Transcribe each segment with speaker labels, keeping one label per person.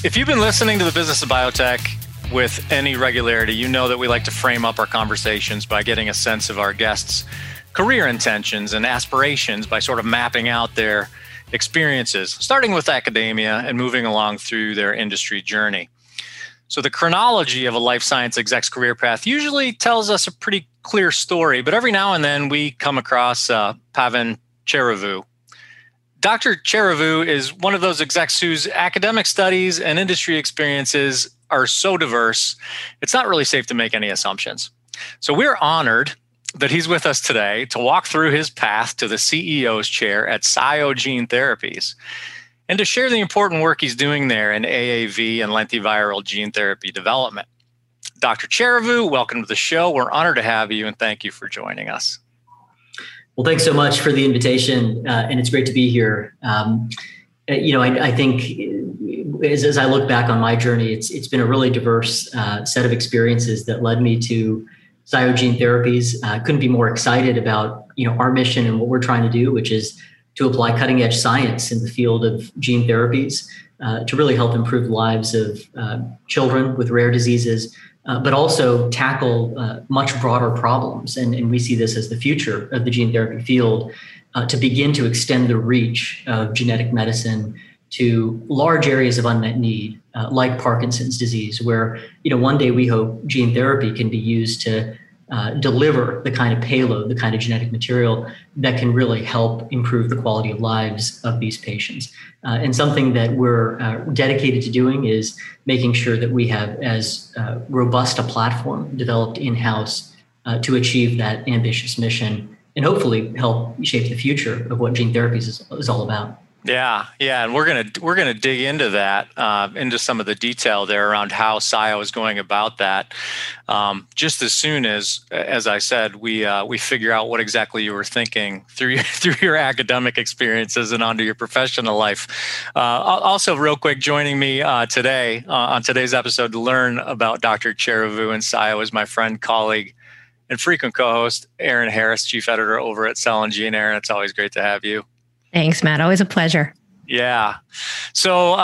Speaker 1: If you've been listening to the Business of Biotech with any regularity, you know that we like to frame up our conversations by getting a sense of our guests' career intentions and aspirations by sort of mapping out their experiences, starting with academia and moving along through their industry journey. So the chronology of a life science exec's career path usually tells us a pretty clear story, but every now and then we come across Pavan Cherivu. Dr. Cherivu is one of those execs whose academic studies and industry experiences are so diverse, it's not really safe to make any assumptions. So we're honored that he's with us today to walk through his path to the CEO's chair at SCIO Gene Therapies and to share the important work he's doing there in AAV and lentiviral gene therapy development. Dr. Cherivu, welcome to the show. We're honored to have you and thank you for joining us.
Speaker 2: Well, thanks so much for the invitation, and it's great to be here. I think as I look back on my journey, it's been a really diverse set of experiences that led me to SCIO Gene Therapies. I couldn't be more excited about our mission and what we're trying to do, which is to apply cutting edge science in the field of gene therapies to really help improve the lives of children with rare diseases, but also tackle much broader problems. And we see this as the future of the gene therapy field, to begin to extend the reach of genetic medicine to large areas of unmet need, like Parkinson's disease, where one day we hope gene therapy can be used to deliver the kind of payload, the kind of genetic material that can really help improve the quality of lives of these patients. And something that we're dedicated to doing is making sure that we have as robust a platform developed in-house to achieve that ambitious mission and hopefully help shape the future of what gene therapies is all about.
Speaker 1: Yeah, and we're gonna dig into that, into some of the detail there around how SCIO is going about that. Just as soon as I said, we figure out what exactly you were thinking through your academic experiences and onto your professional life. Also, real quick, joining me today on today's episode to learn about Dr. Cherivu and SCIO is my friend, colleague, and frequent co-host Erin Harris, chief editor over at Cell and Gene. Erin, it's always great to have you.
Speaker 3: Thanks, Matt. Always a pleasure.
Speaker 1: Yeah. So,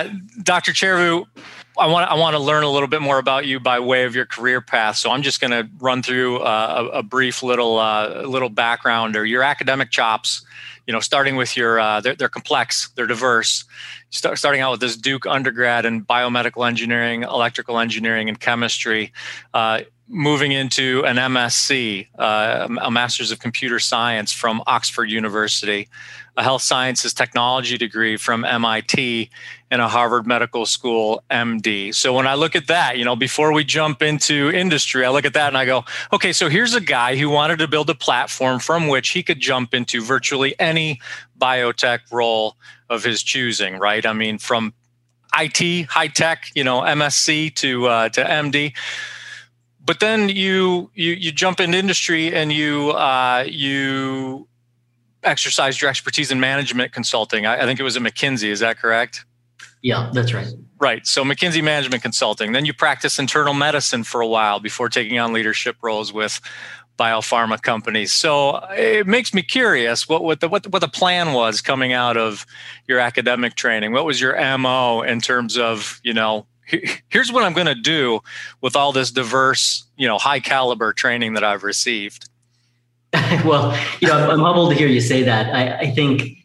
Speaker 1: Dr. Cherivu, I want to learn a little bit more about you by way of your career path. So I'm just going to run through a brief little background or your academic chops. Starting with your they're complex, they're diverse. Starting out with this Duke undergrad in biomedical engineering, electrical engineering, and chemistry. Moving into an MSc, a Master's of Computer Science from Oxford University, a Health Sciences Technology degree from MIT, and a Harvard Medical School MD. So when I look at that, before we jump into industry, I look at that and I go, okay, so here's a guy who wanted to build a platform from which he could jump into virtually any biotech role of his choosing, right? I mean, from IT, high tech, MSc to MD. But then you jump into industry and you exercised your expertise in management consulting. I think it was at McKinsey. Is that correct?
Speaker 2: Yeah, that's right.
Speaker 1: Right. So McKinsey Management Consulting. Then you practiced internal medicine for a while before taking on leadership roles with biopharma companies. So it makes me curious what the plan was coming out of your academic training. What was your MO in terms of, here's what I'm going to do with all this diverse, high caliber training that I've received?
Speaker 2: Well, I'm humbled to hear you say that. I think,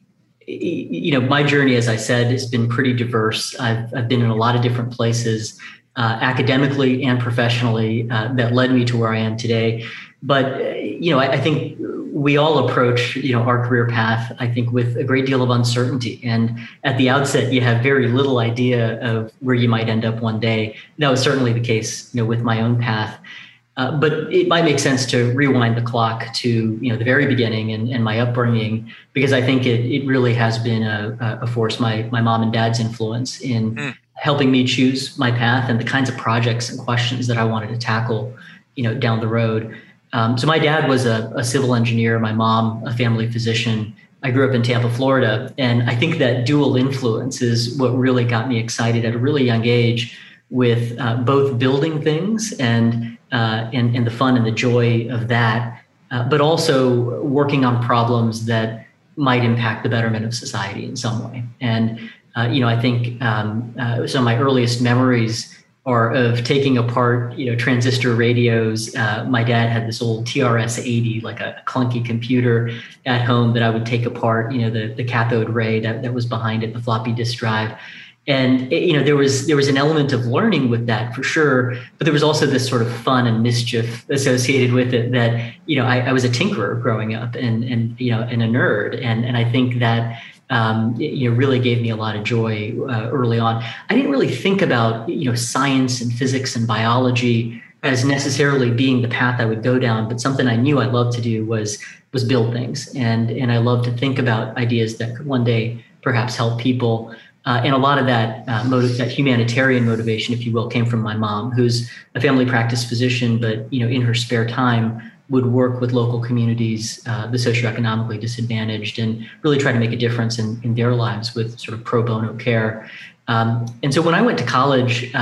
Speaker 2: my journey, as I said, has been pretty diverse. I've been in a lot of different places, academically and professionally, that led me to where I am today. But, I think we all approach, our career path, I think, with a great deal of uncertainty. And at the outset, you have very little idea of where you might end up one day. That was certainly the case, with my own path. But it might make sense to rewind the clock to, the very beginning and my upbringing, because I think it really has been a force, my mom and dad's influence in helping me choose my path and the kinds of projects and questions that I wanted to tackle, down the road. So my dad was a civil engineer, my mom, a family physician. I grew up in Tampa, Florida. And I think that dual influence is what really got me excited at a really young age with both building things and the fun and the joy of that, but also working on problems that might impact the betterment of society in some way. And I think some of my earliest memories are of taking apart, transistor radios. My dad had this old TRS-80, like a clunky computer at home that I would take apart, the cathode ray that was behind it, the floppy disk drive. And, there was an element of learning with that for sure, but there was also this sort of fun and mischief associated with it that, I was a tinkerer growing up and a nerd. And I think that, really gave me a lot of joy early on. I didn't really think about, science and physics and biology as necessarily being the path I would go down, but something I knew I loved to do was build things. And I loved to think about ideas that could one day perhaps help people. And a lot of that that humanitarian motivation, if you will, came from my mom, who's a family practice physician, but in her spare time would work with local communities, the socioeconomically disadvantaged, and really try to make a difference in their lives with sort of pro bono care. And so when I went to college,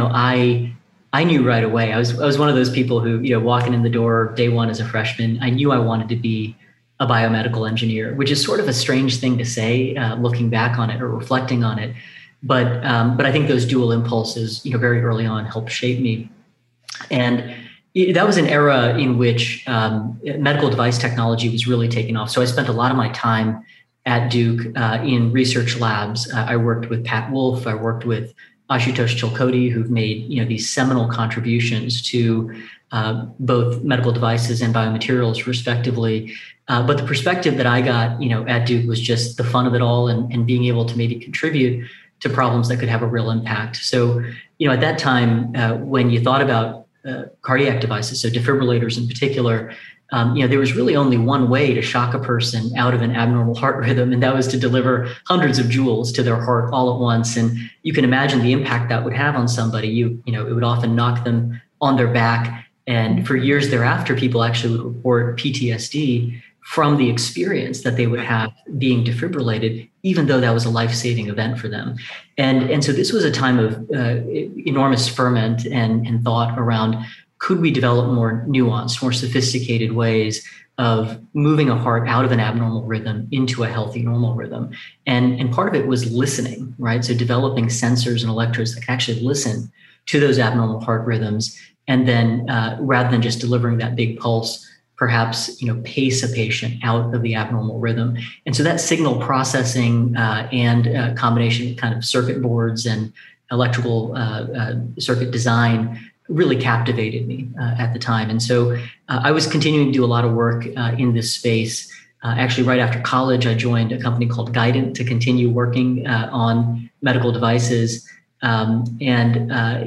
Speaker 2: I knew right away. I was one of those people who, walking in the door day one as a freshman, I knew I wanted to be a biomedical engineer, which is sort of a strange thing to say, looking back on it or reflecting on it. But I think those dual impulses, very early on helped shape me. And that was an era in which medical device technology was really taking off. So I spent a lot of my time at Duke in research labs. I worked with Pat Wolf. I worked with Ashutosh Chilkoti, who've made these seminal contributions to both medical devices and biomaterials, respectively. But the perspective that I got, at Duke was just the fun of it all and being able to maybe contribute to problems that could have a real impact. So, at that time, when you thought about cardiac devices, so defibrillators in particular, there was really only one way to shock a person out of an abnormal heart rhythm, and that was to deliver hundreds of joules to their heart all at once. And you can imagine the impact that would have on somebody. It would often knock them on their back. And for years thereafter, people actually would report PTSD from the experience that they would have being defibrillated, even though that was a life-saving event for them. And so this was a time of enormous ferment and thought around, could we develop more nuanced, more sophisticated ways of moving a heart out of an abnormal rhythm into a healthy, normal rhythm? And part of it was listening, right? So developing sensors and electrodes that can actually listen to those abnormal heart rhythms. And then rather than just delivering that big pulse, perhaps pace a patient out of the abnormal rhythm. And so that signal processing and combination of kind of circuit boards and electrical circuit design really captivated me at the time. And so I was continuing to do a lot of work in this space. Actually, right after college, I joined a company called Guidant to continue working on medical devices. And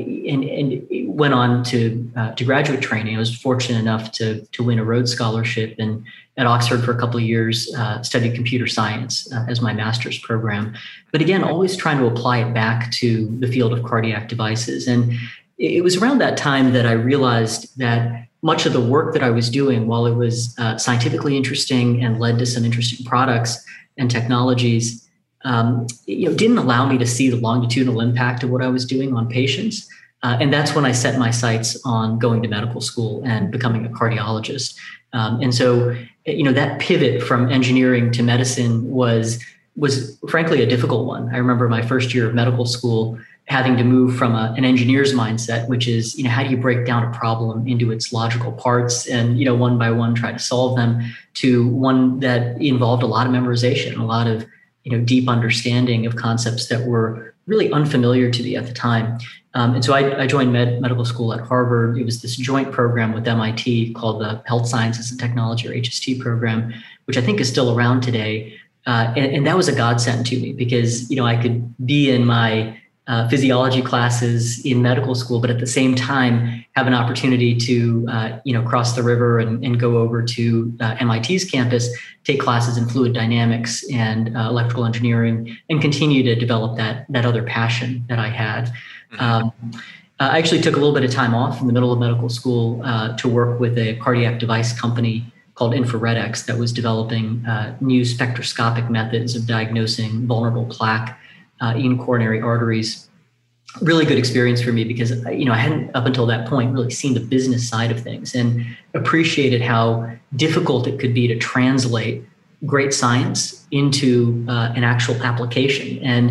Speaker 2: went on to graduate training. I was fortunate enough to win a Rhodes Scholarship, and at Oxford for a couple of years studied computer science as my master's program. But again, always trying to apply it back to the field of cardiac devices. And it was around that time that I realized that much of the work that I was doing, while it was scientifically interesting and led to some interesting products and technologies, didn't allow me to see the longitudinal impact of what I was doing on patients. And that's when I set my sights on going to medical school and becoming a cardiologist. And so, that pivot from engineering to medicine was frankly a difficult one. I remember my first year of medical school having to move from an engineer's mindset, which is, how do you break down a problem into its logical parts and, one by one try to solve them, to one that involved a lot of memorization, a lot of deep understanding of concepts that were really unfamiliar to me at the time. And so I joined medical school at Harvard. It was this joint program with MIT called the Health Sciences and Technology, or HST program, which I think is still around today. And that was a godsend to me because, I could be in my physiology classes in medical school, but at the same time have an opportunity to, cross the river and go over to MIT's campus, take classes in fluid dynamics and electrical engineering, and continue to develop that other passion that I had. I actually took a little bit of time off in the middle of medical school to work with a cardiac device company called InfraredX that was developing new spectroscopic methods of diagnosing vulnerable plaque in coronary arteries. Really good experience for me because, I hadn't up until that point really seen the business side of things and appreciated how difficult it could be to translate great science into an actual application. And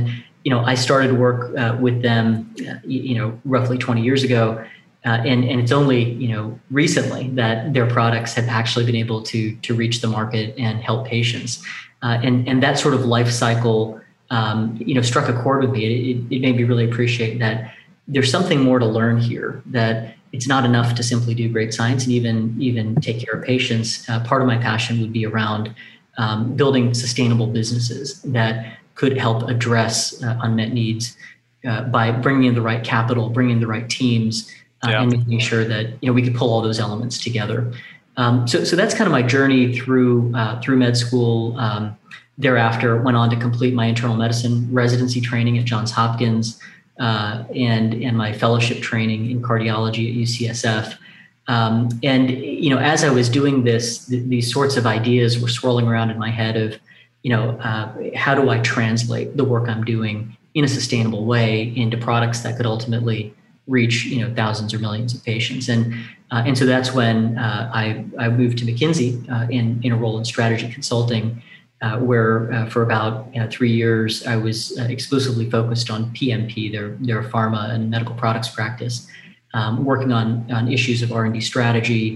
Speaker 2: I started work with them, roughly 20 years ago. And it's only, recently that their products have actually been able to reach the market and help patients. And that sort of life cycle, struck a chord with me. It made me really appreciate that there's something more to learn here, that it's not enough to simply do great science and even take care of patients. Part of my passion would be around building sustainable businesses that could help address unmet needs by bringing in the right capital, bringing in the right teams, and making sure that we could pull all those elements together. So that's kind of my journey through med school. Thereafter, went on to complete my internal medicine residency training at Johns Hopkins and my fellowship training in cardiology at UCSF. And as I was doing this, these sorts of ideas were swirling around in my head of, how do I translate the work I'm doing in a sustainable way into products that could ultimately reach thousands or millions of patients. And so that's when I moved to McKinsey in a role in strategy consulting, where for about 3 years I was exclusively focused on PMP, their pharma and medical products practice, working on issues of R&D strategy.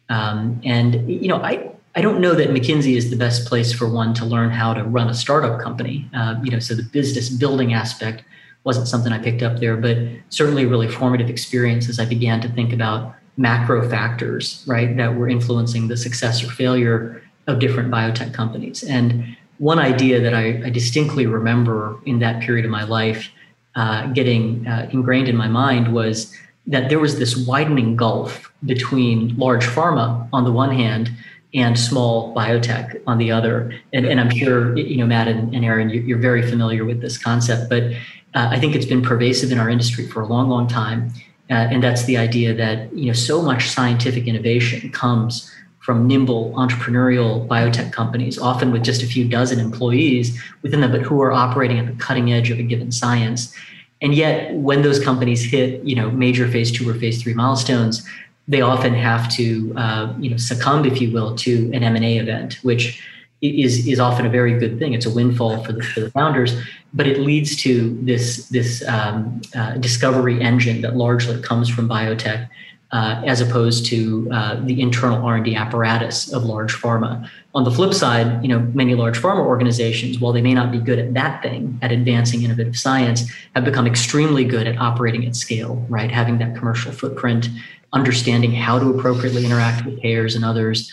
Speaker 2: I don't know that McKinsey is the best place for one to learn how to run a startup company. So the business building aspect wasn't something I picked up there, but certainly a really formative experience as I began to think about macro factors, right, that were influencing the success or failure of different biotech companies. And one idea that I distinctly remember in that period of my life getting ingrained in my mind was that there was this widening gulf between large pharma on the one hand and small biotech on the other. And I'm sure, Matt and Aaron, you're very familiar with this concept, but I think it's been pervasive in our industry for a long, long time. And that's the idea that, so much scientific innovation comes from nimble entrepreneurial biotech companies, often with just a few dozen employees within them, but who are operating at the cutting edge of a given science. And yet when those companies hit, major phase 2 or phase 3 milestones, they often have to, succumb, if you will, to an M&A event, which is often a very good thing. It's a windfall for the founders, but it leads to this discovery engine that largely comes from biotech, as opposed to the internal R&D apparatus of large pharma. On the flip side, many large pharma organizations, while they may not be good at that thing, at advancing innovative science, have become extremely good at operating at scale, right? Having that commercial footprint, understanding how to appropriately interact with payers and others,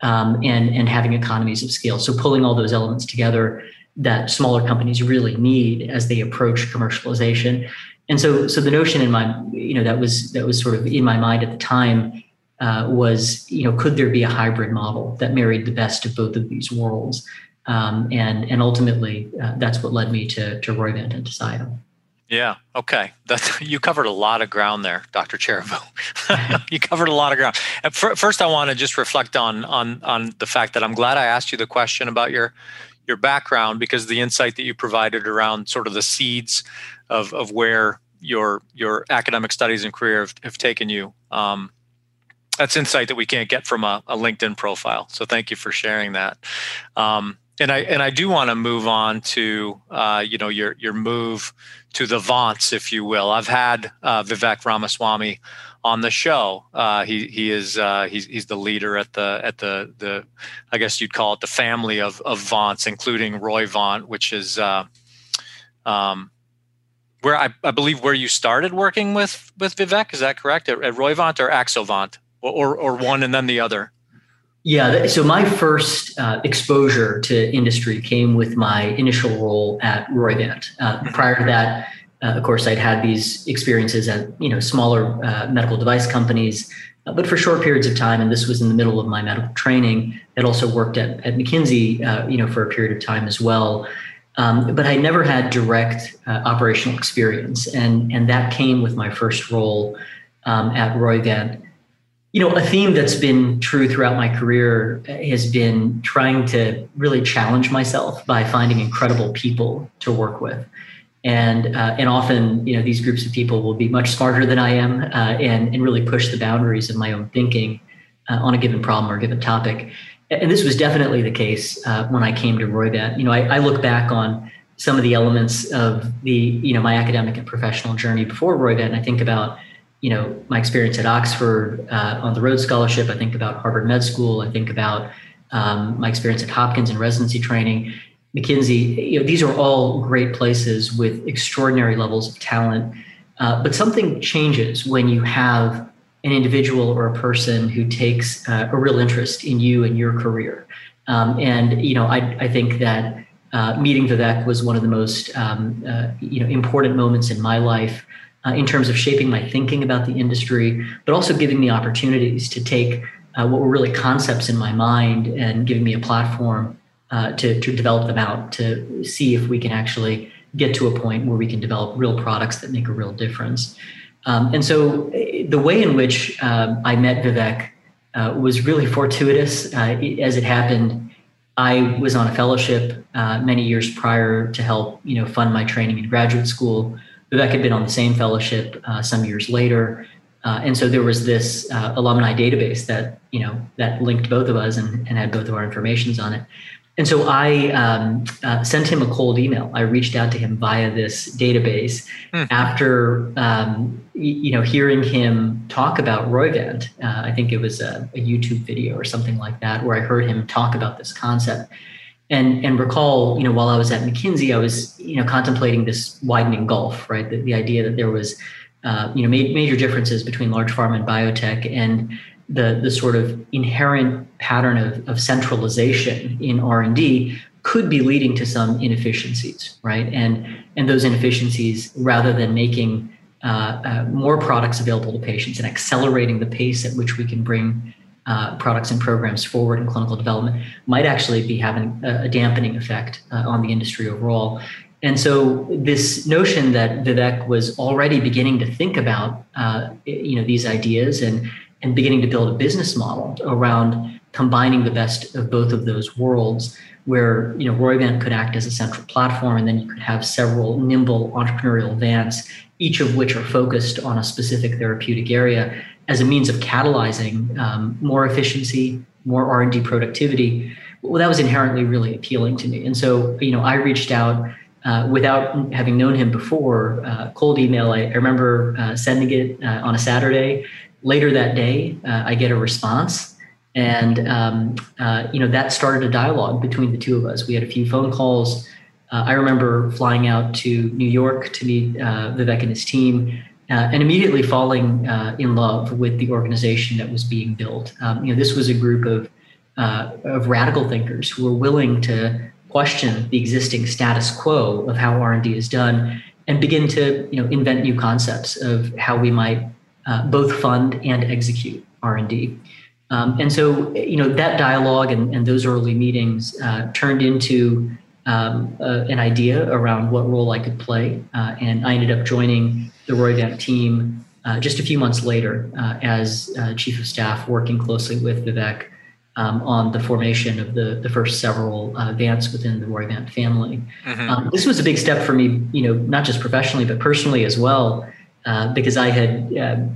Speaker 2: and having economies of scale. So pulling all those elements together that smaller companies really need as they approach commercialization. And so the notion in my, that was sort of in my mind at the time was, could there be a hybrid model that married the best of both of these worlds? And ultimately, that's what led me to Roivant and to Cyto.
Speaker 1: Yeah. Okay. You covered a lot of ground there, Dr. Cherevu. You covered a lot of ground. First, I want to just reflect on the fact that I'm glad I asked you the question about your background, because the insight that you provided around sort of the seeds of where your academic studies and career have taken you. That's insight that we can't get from a LinkedIn profile. So thank you for sharing that. And I do want to move on to your move to the Vants, if you will. I've had Vivek Ramaswamy on the show. He's the leader at the I guess you'd call it the family of Vants, including Roivant, which is where I believe where you started working with Vivek. Is that correct? At Roivant or Axovant, or one and then the other?
Speaker 2: Yeah, so my first exposure to industry came with my initial role at Roivant. Prior to that, of course, I'd had these experiences at smaller medical device companies, but for short periods of time. And this was in the middle of my medical training. I'd also worked at McKinsey, for a period of time as well. But I never had direct operational experience, and that came with my first role at Roivant. A theme that's been true throughout my career has been trying to really challenge myself by finding incredible people to work with. And often, these groups of people will be much smarter than I am and really push the boundaries of my own thinking on a given problem or a given topic. And this was definitely the case when I came to Roivant. I look back on some of the elements of my academic and professional journey before Roivant, and I think about, my experience at Oxford on the Rhodes Scholarship. I think about Harvard Med School. I think about my experience at Hopkins in residency training, McKinsey. These are all great places with extraordinary levels of talent. But something changes when you have an individual or a person who takes a real interest in you and your career. I think that meeting Vivek was one of the most important moments in my life in terms of shaping my thinking about the industry, but also giving me opportunities to take what were really concepts in my mind and giving me a platform to develop them out, to see if we can actually get to a point where we can develop real products that make a real difference. And so the way in which I met Vivek was really fortuitous. As it happened, I was on a fellowship many years prior to help fund my training in graduate school. Vivek had been on the same fellowship some years later. And so there was this alumni database that linked both of us and had both of our informations on it. And so I sent him a cold email. I reached out to him via this database after hearing him talk about Roivant. I think it was a YouTube video or something like that, where I heard him talk about this concept. And recall, while I was at McKinsey, I was contemplating this widening gulf, right? The idea that there was major differences between large pharma and biotech, and the sort of inherent pattern of centralization in R&D could be leading to some inefficiencies, right? And those inefficiencies, rather than making more products available to patients and accelerating the pace at which we can bring products and programs forward in clinical development, might actually be having a dampening effect on the industry overall. And so this notion that Vivek was already beginning to think about these ideas and beginning to build a business model around combining the best of both of those worlds, where Roivant could act as a central platform, and then you could have several nimble entrepreneurial vants, each of which are focused on a specific therapeutic area, as a means of catalyzing more efficiency, more R&D productivity. Well, that was inherently really appealing to me. And so I reached out without having known him before, cold email. I remember sending it on a Saturday. Later that day, I get a response, and that started a dialogue between the two of us. We had a few phone calls. I remember flying out to New York to meet Vivek and his team, and immediately falling in love with the organization that was being built. This was a group of radical thinkers who were willing to question the existing status quo of how R&D is done and begin to invent new concepts of how we might both fund and execute R&D. And so that dialogue and those early meetings turned into an idea around what role I could play. And I ended up joining the Roivant team just a few months later as chief of staff, working closely with Vivek on the formation of the first several vants within the Roivant family. Mm-hmm. This was a big step for me, not just professionally, but personally as well, because I had,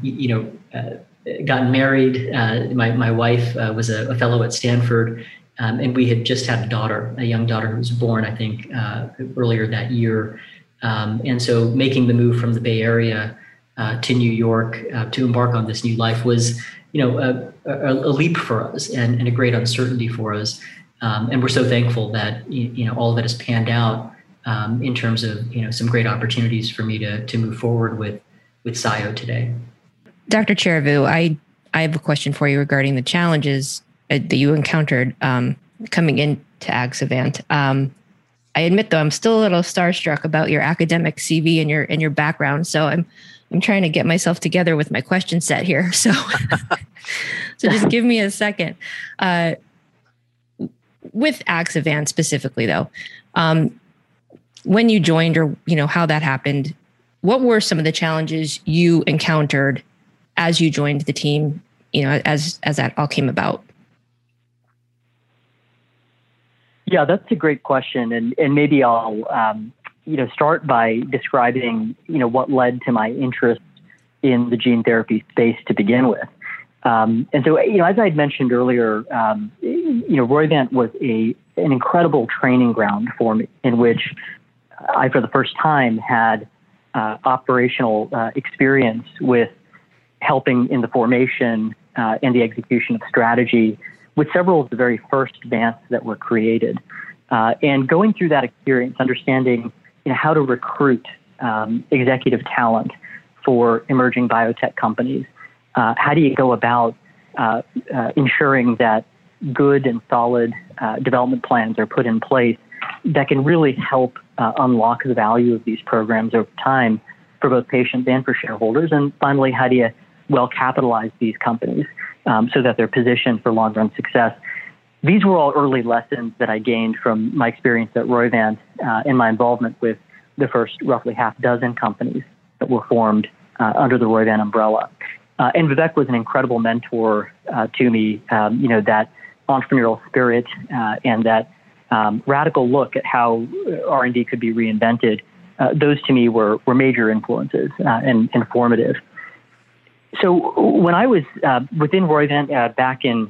Speaker 2: gotten married. My wife was a fellow at Stanford, and we had just had a young daughter who was born, I think, earlier that year. And so making the move from the Bay Area to New York to embark on this new life was, a leap for us and a great uncertainty for us. And we're so thankful that, all of it has panned out in terms of, some great opportunities for me to move forward with SIO today.
Speaker 3: Dr. Cherivu, I have a question for you regarding the challenges that you encountered coming into Axovant. I admit, though, I'm still a little starstruck about your academic CV and your background. So I'm trying to get myself together with my question set here. So, so just give me a second. With Axovant specifically, though, when you joined, or how that happened, what were some of the challenges you encountered as you joined the team? As that all came about.
Speaker 4: Yeah, that's a great question, and maybe I'll start by describing what led to my interest in the gene therapy space to begin with. And so as I had mentioned earlier, Roivant was an incredible training ground for me, in which I, for the first time, had operational experience with helping in the formation and the execution of strategy with several of the very first Vants that were created. And going through that experience, understanding how to recruit executive talent for emerging biotech companies. How do you go about ensuring that good and solid development plans are put in place that can really help unlock the value of these programs over time for both patients and for shareholders? And finally, how do you well capitalize these companies so that they're positioned for long-run success? These were all early lessons that I gained from my experience at Roivant and my involvement with the first roughly half dozen companies that were formed under the Roivant umbrella. And Vivek was an incredible mentor to me, that entrepreneurial spirit and that radical look at how R&D could be reinvented. Those to me were major influences and informative. So when I was within Roivant back in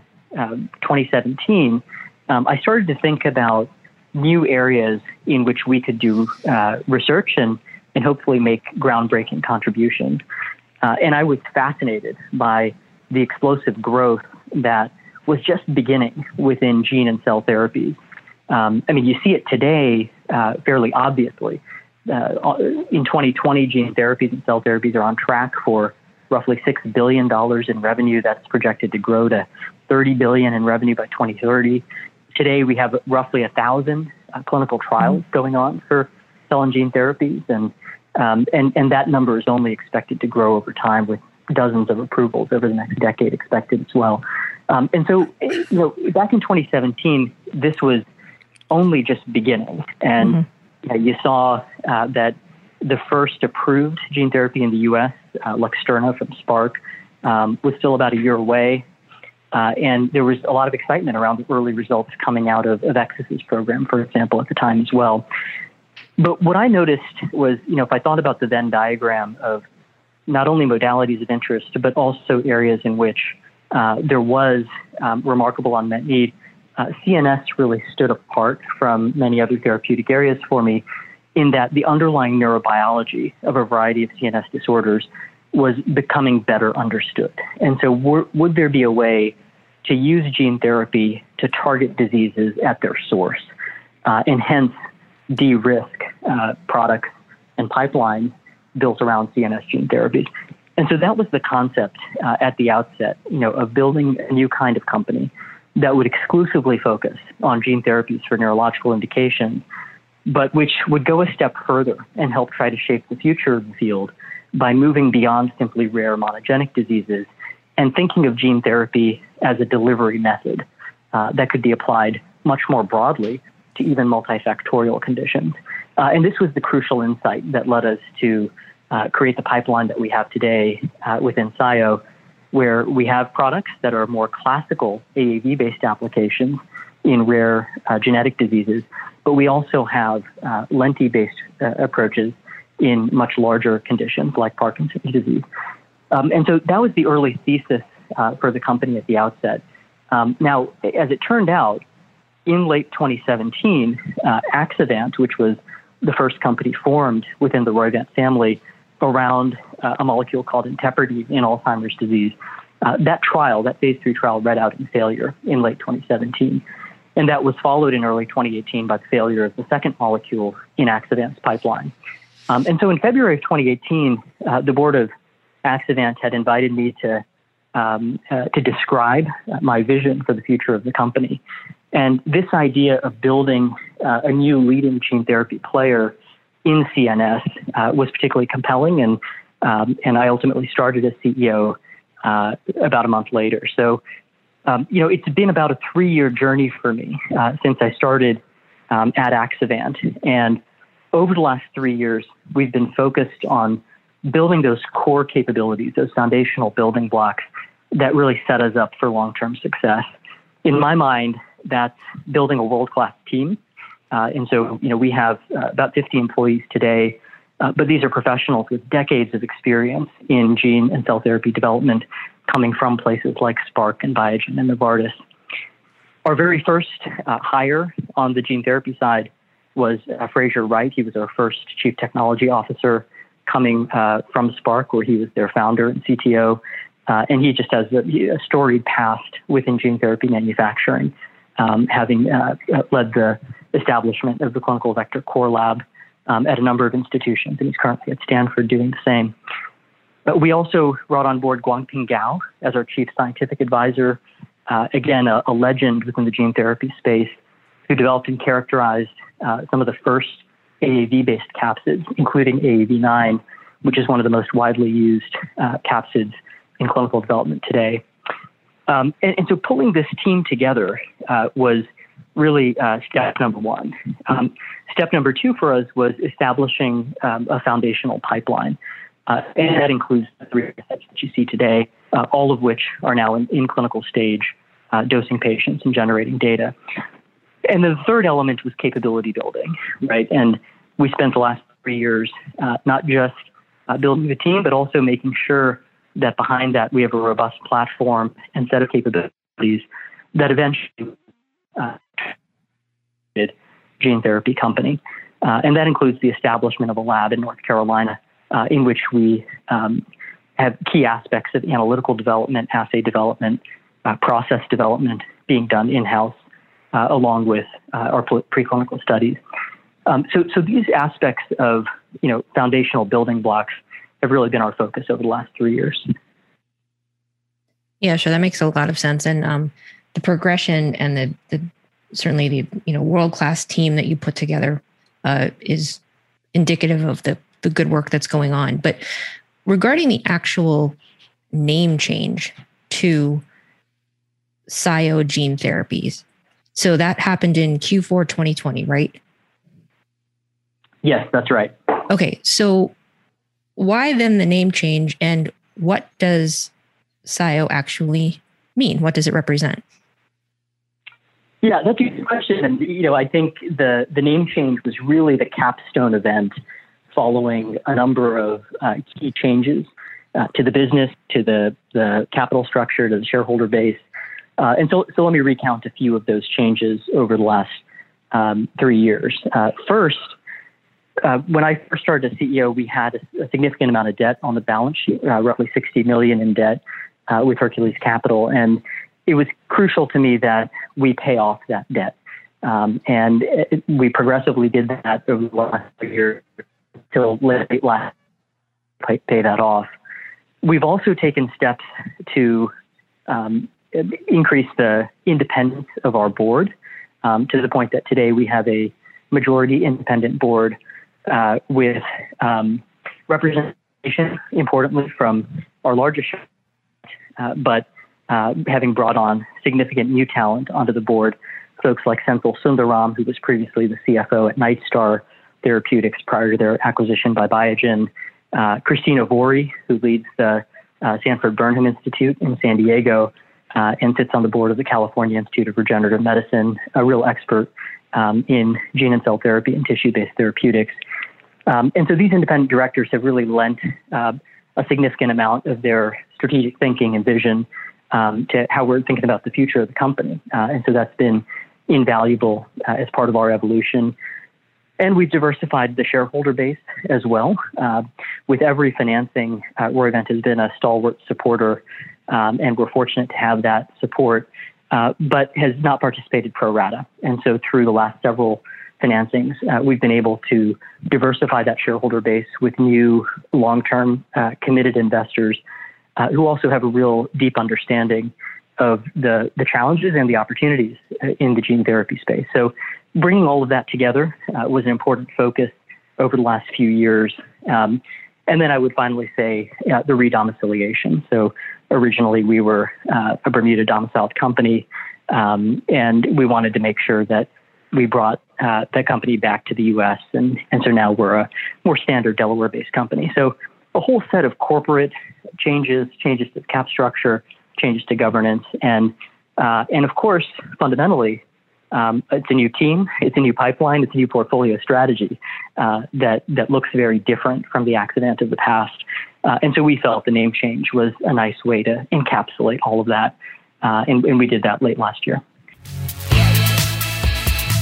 Speaker 4: 2017, I started to think about new areas in which we could do research and hopefully make groundbreaking contributions. And I was fascinated by the explosive growth that was just beginning within gene and cell therapies. You see it today fairly obviously. In 2020, gene therapies and cell therapies are on track for roughly $6 billion in revenue. That's projected to grow to $30 billion in revenue by 2030. Today, we have roughly 1,000 clinical trials going on for cell and gene therapies, and that number is only expected to grow over time, with dozens of approvals over the next decade expected as well. And so, back in 2017, this was only just beginning, and you saw that the first approved gene therapy in the U.S., Luxturna from Spark, was still about a year away. And there was a lot of excitement around the early results coming out of Exus's program, for example, at the time as well. But what I noticed was, if I thought about the Venn diagram of not only modalities of interest, but also areas in which there was remarkable unmet need, CNS really stood apart from many other therapeutic areas for me, in that the underlying neurobiology of a variety of CNS disorders was becoming better understood. And so would there be a way to use gene therapy to target diseases at their source, and hence de-risk products and pipelines built around CNS gene therapies? And so that was the concept at the outset, of building a new kind of company that would exclusively focus on gene therapies for neurological indications, but which would go a step further and help try to shape the future of the field by moving beyond simply rare monogenic diseases and thinking of gene therapy as a delivery method that could be applied much more broadly to even multifactorial conditions. And this was the crucial insight that led us to create the pipeline that we have today within SIO, where we have products that are more classical AAV-based applications in rare genetic diseases, but we also have lenti-based approaches in much larger conditions like Parkinson's disease. And so that was the early thesis for the company at the outset. Now, as it turned out, in late 2017, Axovant, which was the first company formed within the Roivant family around a molecule called intepirdine in Alzheimer's disease, that phase 3 trial read out in failure in late 2017. And that was followed in early 2018 by the failure of the second molecule in Axovant's pipeline. And so in February of 2018, the board of Axovant had invited me to describe my vision for the future of the company. And this idea of building a new leading gene therapy player in CNS was particularly compelling, and I ultimately started as CEO about a month later. So, it's been about a 3-year journey for me since I started at Axovant. And over the last 3 years, we've been focused on building those core capabilities, those foundational building blocks that really set us up for long-term success. In my mind, that's building a world-class team. And so, we have about 50 employees today, but these are professionals with decades of experience in gene and cell therapy development, coming from places like Spark and Biogen and Novartis. Our very first hire on the gene therapy side was Fraser Wright. He was our first chief technology officer coming from Spark, where he was their founder and CTO. And he just has a storied past within gene therapy manufacturing, having led the establishment of the Clinical Vector Core Lab at a number of institutions, and he's currently at Stanford doing the same. But we also brought on board Guangping Gao as our chief scientific advisor, again, a legend within the gene therapy space, who developed and characterized some of the first AAV-based capsids, including AAV9, which is one of the most widely used capsids in clinical development today. And so pulling this team together was really step number one. Step number two for us was establishing a foundational pipeline. And that includes the 3 assets that you see today, all of which are now in clinical stage, dosing patients and generating data. And the third element was capability building, right? And we spent the last 3 years not just building the team, but also making sure that behind that we have a robust platform and set of capabilities that eventually gene therapy company. And that includes the establishment of a lab in North Carolina in which we have key aspects of analytical development, assay development, process development being done in-house along with our preclinical studies. So these aspects of foundational building blocks have really been our focus over the last 3 years.
Speaker 3: Yeah, sure. That makes a lot of sense. And the progression and the certainly the world-class team that you put together is indicative of the good work that's going on. But regarding the actual name change to SIO Gene Therapies, so that happened in Q4 2020, right?
Speaker 4: Yes, that's right.
Speaker 3: Okay, so why then the name change, and what does SIO actually mean? What does it represent?
Speaker 4: Yeah, that's a good question. And, I think the name change was really the capstone event following a number of key changes to the business, to the capital structure, to the shareholder base. And so let me recount a few of those changes over the last 3 years. First, when I first started as CEO, we had a significant amount of debt on the balance sheet, roughly $60 million in debt with Hercules Capital. And it was crucial to me that we pay off that debt. And we progressively did that over the last year till late last pay that off. We've also taken steps to increase the independence of our board to the point that today we have a majority independent board with representation, importantly, from our largest but having brought on significant new talent onto the board, folks like Senthil Sundaram, who was previously the CFO at Nightstar Therapeutics prior to their acquisition by Biogen, Christina Vori, who leads the Sanford Burnham Institute in San Diego and sits on the board of the California Institute of Regenerative Medicine, a real expert in gene and cell therapy and tissue-based therapeutics. And so these independent directors have really lent a significant amount of their strategic thinking and vision to how we're thinking about the future of the company. And so that's been invaluable as part of our evolution. And we've diversified the shareholder base as well. With every financing, Roivant has been a stalwart supporter, and we're fortunate to have that support, but has not participated pro rata. And so through the last several financings, we've been able to diversify that shareholder base with new long-term committed investors who also have a real deep understanding of the challenges and the opportunities in the gene therapy space. So bringing all of that together was an important focus over the last few years. And then I would finally say the redomiciliation. So originally we were a Bermuda domiciled company, and we wanted to make sure that we brought the company back to the U.S. And so now we're a more standard Delaware-based company. So a whole set of corporate changes to the cap structure, changes to governance, and of course, fundamentally, it's a new team, it's a new pipeline, it's a new portfolio strategy that looks very different from the accident of the past. And so we felt the name change was a nice way to encapsulate all of that, and we did that late last year.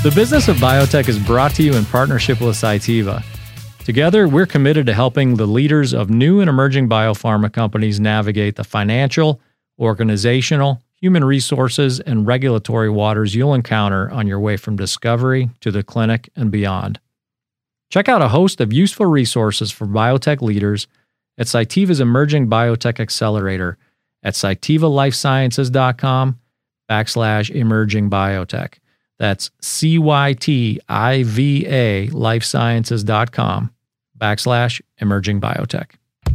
Speaker 5: The Business of Biotech is brought to you in partnership with Cytiva. Together, we're committed to helping the leaders of new and emerging biopharma companies navigate the financial, organizational, human resources, and regulatory waters you'll encounter on your way from discovery to the clinic and beyond. Check out a host of useful resources for biotech leaders at Cytiva's Emerging Biotech Accelerator at cytivalifesciences.com/emerging biotech. That's CYTIVA lifesciences.com/emerging biotech.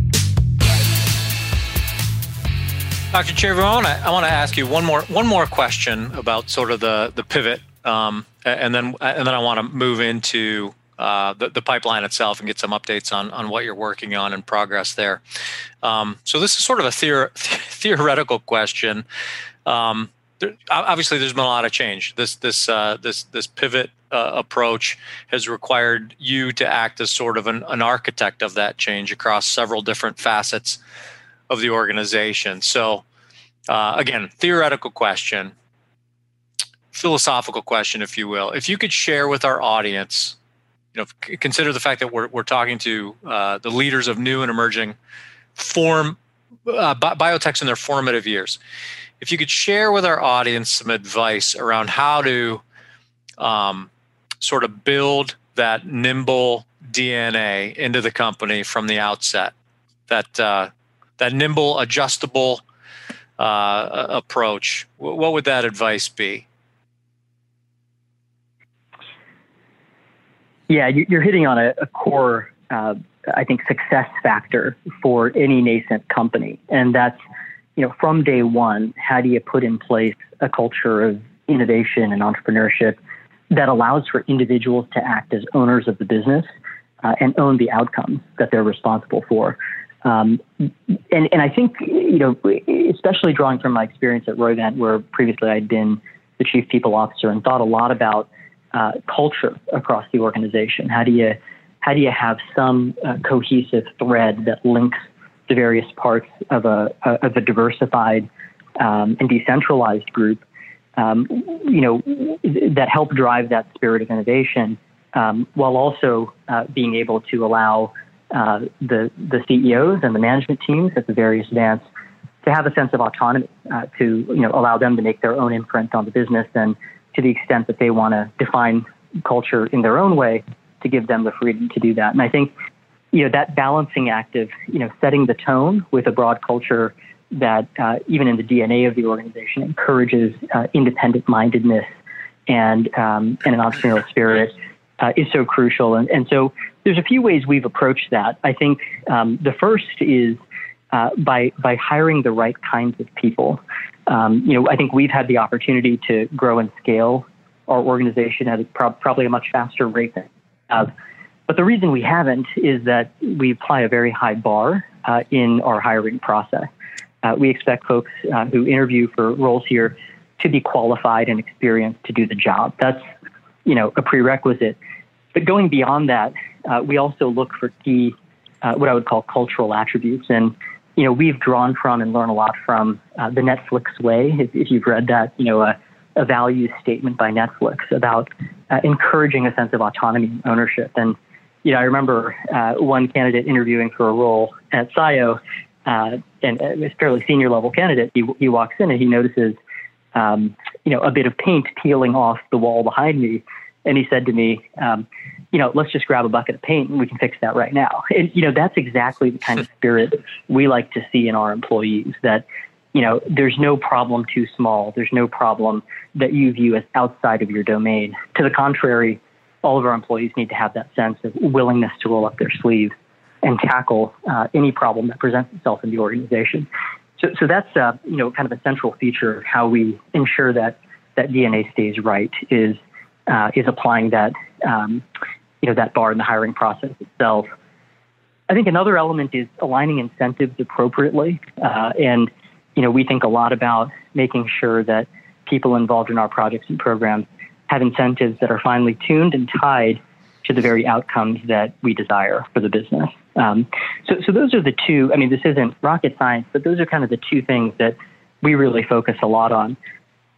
Speaker 1: Dr. Chervu, I want to ask you one more question about sort of the pivot, and then I want to move into the pipeline itself and get some updates on what you're working on and progress there. So this is sort of a theoretical question. Obviously, there's been a lot of change. This pivot approach has required you to act as sort of an architect of that change across several different facets of the organization. So, again, theoretical question, philosophical question, if you will. If you could share with our audience, consider the fact that we're talking to the leaders of new and emerging biotechs in their formative years. If you could share with our audience some advice around how to sort of build that nimble DNA into the company from the outset, that nimble, adjustable approach, what would that advice be?
Speaker 4: Yeah, you're hitting on a core, I think, success factor for any nascent company. And that's, from day one, how do you put in place a culture of innovation and entrepreneurship that allows for individuals to act as owners of the business and own the outcomes that they're responsible for? And I think, especially drawing from my experience at Roivant, where previously I'd been the chief people officer and thought a lot about culture across the organization. How do you have some cohesive thread that links the various parts of a diversified and decentralized group, that help drive that spirit of innovation, while also being able to allow the CEOs and the management teams at the various vants to have a sense of autonomy, to allow them to make their own imprint on the business, and to the extent that they want to define culture in their own way, to give them the freedom to do that. And I think that balancing act of setting the tone with a broad culture that even in the DNA of the organization encourages independent mindedness and an entrepreneurial spirit is so crucial. And so there's a few ways we've approached that. I think the first is by hiring the right kinds of people. I think we've had the opportunity to grow and scale our organization at probably a much faster rate than we have. But the reason we haven't is that we apply a very high bar in our hiring process. We expect folks who interview for roles here to be qualified and experienced to do the job. That's, a prerequisite. But going beyond that, we also look for key, what I would call cultural attributes. And, we've drawn from and learned a lot from the Netflix way. If you've read that, a values statement by Netflix about encouraging a sense of autonomy and ownership. And, I remember one candidate interviewing for a role at SIO, and a fairly senior level candidate. He walks in and he notices, a bit of paint peeling off the wall behind me. And he said to me, let's just grab a bucket of paint and we can fix that right now. And, that's exactly the kind of spirit we like to see in our employees, that, there's no problem too small. There's no problem that you view as outside of your domain. To the contrary, all of our employees need to have that sense of willingness to roll up their sleeves and tackle any problem that presents itself in the organization. So that's kind of a central feature of how we ensure that DNA stays right is applying that that bar in the hiring process itself. I think another element is aligning incentives appropriately, and we think a lot about making sure that people involved in our projects and programs have incentives that are finely tuned and tied to the very outcomes that we desire for the business. So those are the two. I mean, this isn't rocket science, but those are kind of the two things that we really focus a lot on.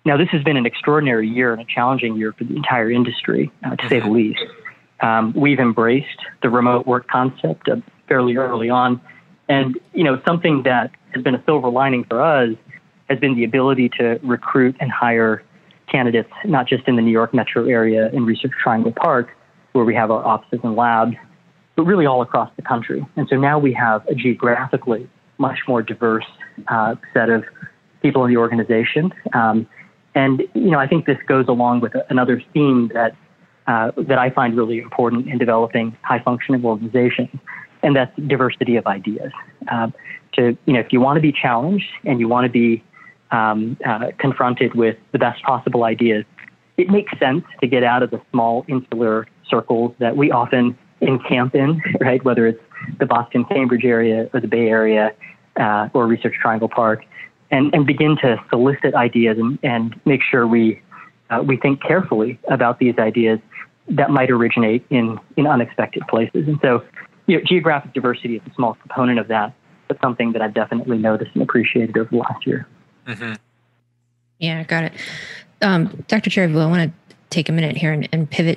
Speaker 4: Now, this has been an extraordinary year and a challenging year for the entire industry, to say the least. We've embraced the remote work concept fairly early on. And, something that has been a silver lining for us has been the ability to recruit and hire candidates, not just in the New York metro area in Research Triangle Park, where we have our offices and labs, but really all across the country. And so now we have a geographically much more diverse set of people in the organization. And I think this goes along with another theme that I find really important in developing high-functioning organizations, and that's diversity of ideas. If you want to be challenged and you want to be confronted with the best possible ideas, it makes sense to get out of the small insular circles that we often encamp in, right? Whether it's the Boston, Cambridge area or the Bay Area or Research Triangle Park, and begin to solicit ideas and make sure we think carefully about these ideas that might originate in unexpected places. And so, geographic diversity is a small component of that, but something that I've definitely noticed and appreciated over the last year.
Speaker 1: Mm-hmm.
Speaker 3: Yeah, got it. Dr. Chervil, I want to take a minute here and pivot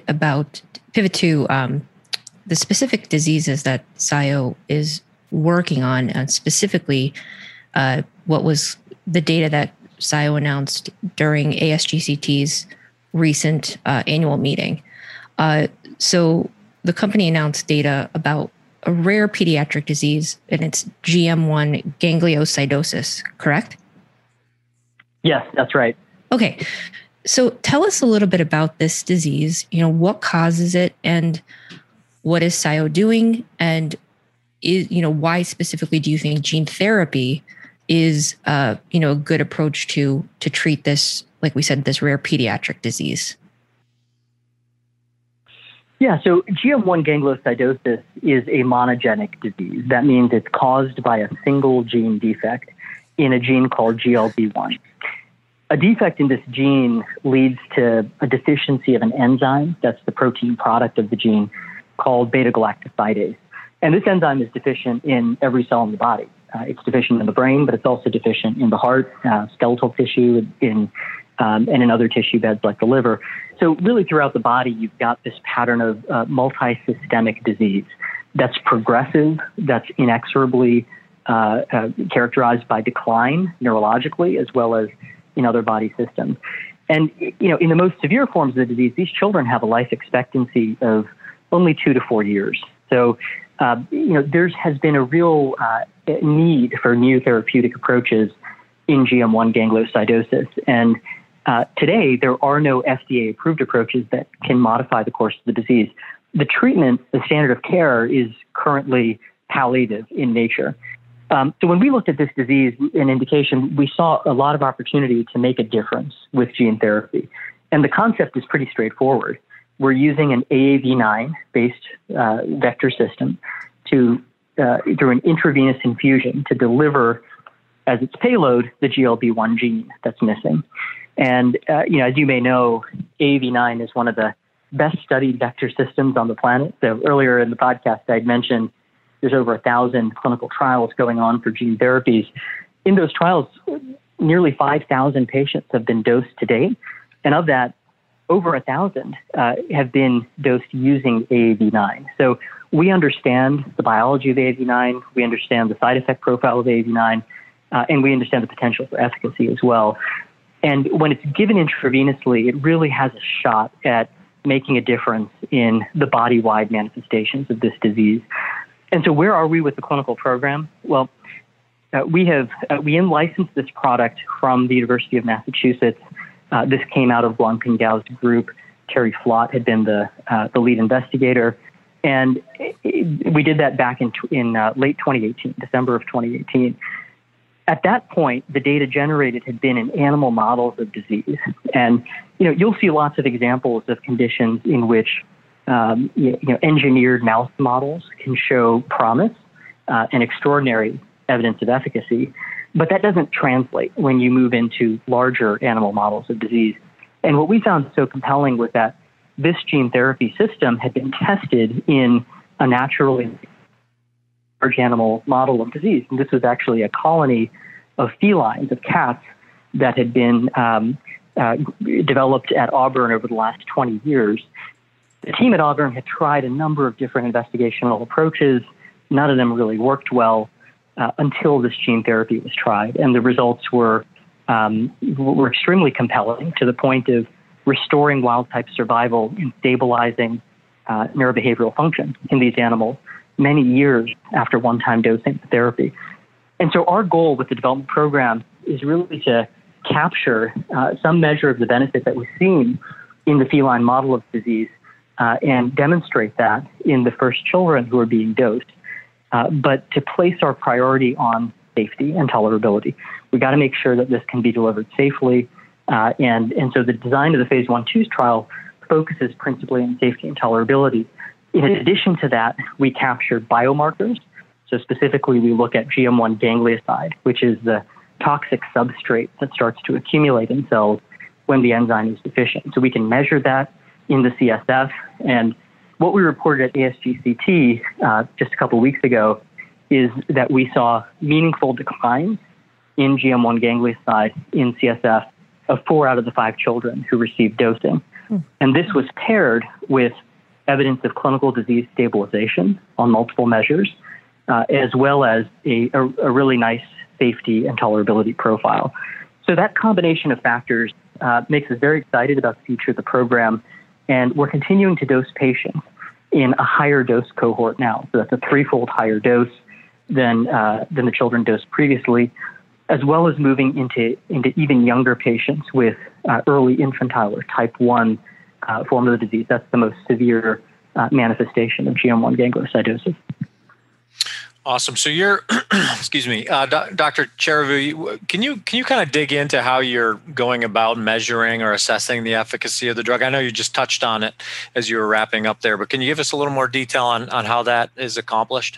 Speaker 3: to the specific diseases that SCIO is working on, and specifically what was the data that SCIO announced during ASGCT's recent annual meeting. So the company announced data about a rare pediatric disease, and it's GM1 gangliosidosis, correct?
Speaker 4: Yes, that's right.
Speaker 3: Okay. So tell us a little bit about this disease, what causes it and what is SCIO doing? And why specifically do you think gene therapy is, a good approach to treat this, like we said, this rare pediatric disease?
Speaker 4: Yeah, so GM1 gangliosidosis is a monogenic disease. That means it's caused by a single gene defect in a gene called GLB1. A defect in this gene leads to a deficiency of an enzyme, that's the protein product of the gene, called beta-galactosidase. And this enzyme is deficient in every cell in the body. It's deficient in the brain, but it's also deficient in the heart, skeletal tissue, and in other tissue beds like the liver. So really throughout the body, you've got this pattern of multi-systemic disease that's progressive, that's inexorably characterized by decline neurologically, as well as in other body systems. And, in the most severe forms of the disease, these children have a life expectancy of only 2 to 4 years. So, there has been a real need for new therapeutic approaches in GM1 gangliosidosis. And today, there are no FDA-approved approaches that can modify the course of the disease. The treatment, the standard of care, is currently palliative in nature. So when we looked at this disease and indication, we saw a lot of opportunity to make a difference with gene therapy. And the concept is pretty straightforward. We're using an AAV9-based vector system through an intravenous infusion to deliver as its payload the GLB1 gene that's missing. And, as you may know, AAV9 is one of the best studied vector systems on the planet. So earlier in the podcast, I'd mentioned there's over 1,000 clinical trials going on for gene therapies. In those trials, nearly 5,000 patients have been dosed to date. And of that, over 1,000 have been dosed using AAV9. So we understand the biology of AAV9, we understand the side effect profile of AAV9, and we understand the potential for efficacy as well. And when it's given intravenously, it really has a shot at making a difference in the body-wide manifestations of this disease. And so where are we with the clinical program? Well, we in-licensed this product from the University of Massachusetts. This came out of Blanc and Gao's group. Terry Flott had been the lead investigator. And we did that back in late 2018, December of 2018. At that point, the data generated had been in animal models of disease. And, you'll see lots of examples of conditions in which engineered mouse models can show promise and extraordinary evidence of efficacy, but that doesn't translate when you move into larger animal models of disease. And what we found so compelling was that this gene therapy system had been tested in a naturally large animal model of disease. And this was actually a colony of felines, of cats, that had been developed at Auburn over the last 20 years. The team at Auburn had tried a number of different investigational approaches. None of them really worked well until this gene therapy was tried, and the results were extremely compelling, to the point of restoring wild-type survival and stabilizing neurobehavioral function in these animals many years after one-time dosing therapy. And so our goal with the development program is really to capture some measure of the benefit that was seen in the feline model of disease and demonstrate that in the first children who are being dosed, but to place our priority on safety and tolerability. We got to make sure that this can be delivered safely. And so the design of the phase 1/2 trial focuses principally on safety and tolerability. In addition to that, we captured biomarkers. So specifically, we look at GM1 ganglioside, which is the toxic substrate that starts to accumulate in cells when the enzyme is deficient. So we can measure that in the CSF. And what we reported at ASGCT just a couple of weeks ago is that we saw meaningful declines in GM1 ganglioside in CSF of 4 out of the 5 children who received dosing. And this was paired with evidence of clinical disease stabilization on multiple measures, as well as a really nice safety and tolerability profile. So that combination of factors makes us very excited about the future of the program, and we're continuing to dose patients in a higher dose cohort now. So that's a 3-fold higher dose than the children dosed previously, as well as moving into even younger patients with early infantile or type 1 form of the disease. That's the most severe manifestation of GM1 gangliosidosis.
Speaker 1: Awesome. So you're, excuse me, Dr. Cherevu, can you kind of dig into how you're going about measuring or assessing the efficacy of the drug? I know you just touched on it as you were wrapping up there, but can you give us a little more detail on how that is accomplished?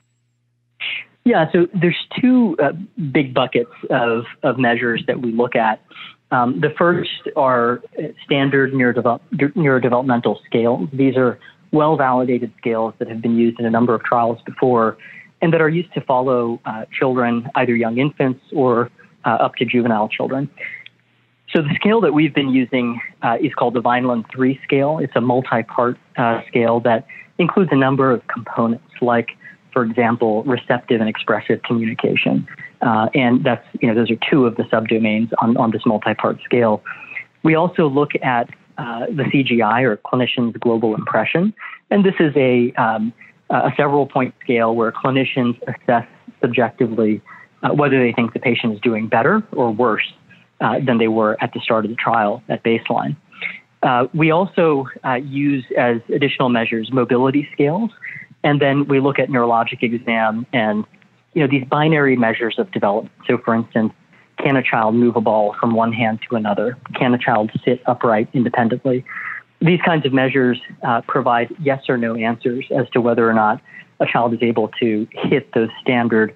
Speaker 4: Yeah, so there's 2 big buckets of measures that we look at. The first are standard neurodevelopmental scales. These are well-validated scales that have been used in a number of trials before and that are used to follow children, either young infants or up to juvenile children. So the scale that we've been using is called the Vineland-3 scale. It's a multi-part scale that includes a number of components, like, for example, receptive and expressive communication. And that's, those are 2 of the subdomains on this multi-part scale. We also look at the CGI, or Clinician's Global Impression. And this is a several-point scale where clinicians assess subjectively whether they think the patient is doing better or worse than they were at the start of the trial at baseline. We also use as additional measures mobility scales, and then we look at neurologic exam and these binary measures of development. So, for instance, can a child move a ball from one hand to another? Can a child sit upright independently? These kinds of measures provide yes or no answers as to whether or not a child is able to hit those standard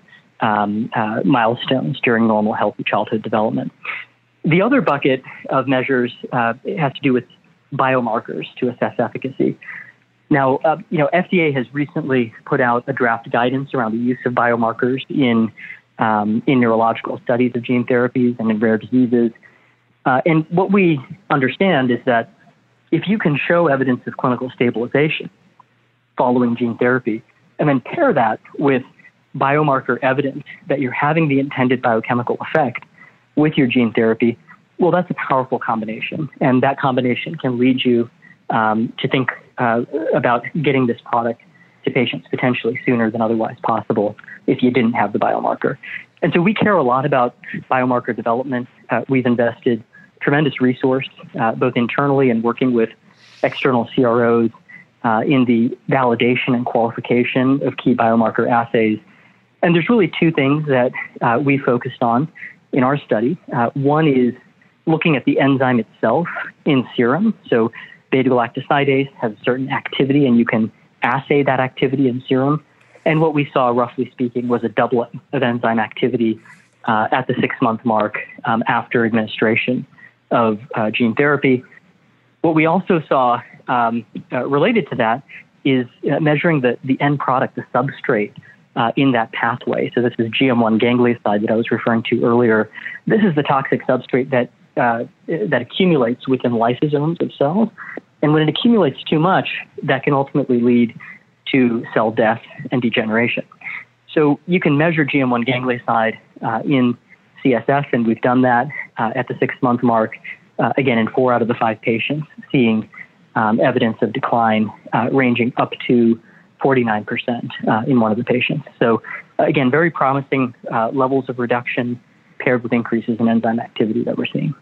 Speaker 4: milestones during normal, healthy childhood development. The other bucket of measures has to do with biomarkers to assess efficacy. Now, FDA has recently put out a draft guidance around the use of biomarkers in neurological studies of gene therapies and in rare diseases. And what we understand is that if you can show evidence of clinical stabilization following gene therapy, and then pair that with biomarker evidence that you're having the intended biochemical effect with your gene therapy, well, that's a powerful combination. And that combination can lead you to think about getting this product to patients potentially sooner than otherwise possible if you didn't have the biomarker. And so we care a lot about biomarker development. We've invested tremendous resource, both internally and working with external CROs in the validation and qualification of key biomarker assays. And there's really 2 things that we focused on in our study. One is looking at the enzyme itself in serum. So beta-galactosidase has certain activity, and you can assay that activity in serum. And what we saw, roughly speaking, was a doubling of enzyme activity at the 6-month mark after administration of gene therapy. What we also saw related to that is measuring the end product, the substrate in that pathway. So this is GM1 ganglioside that I was referring to earlier. This is the toxic substrate that that accumulates within lysosomes of cells. And when it accumulates too much, that can ultimately lead to cell death and degeneration. So you can measure GM1 ganglioside in CSF, and we've done that at the 6-month mark, again, in 4 out of the 5 patients, seeing evidence of decline ranging up to 49% in one of the patients. So again, very promising levels of reduction paired with increases in enzyme activity that we're seeing.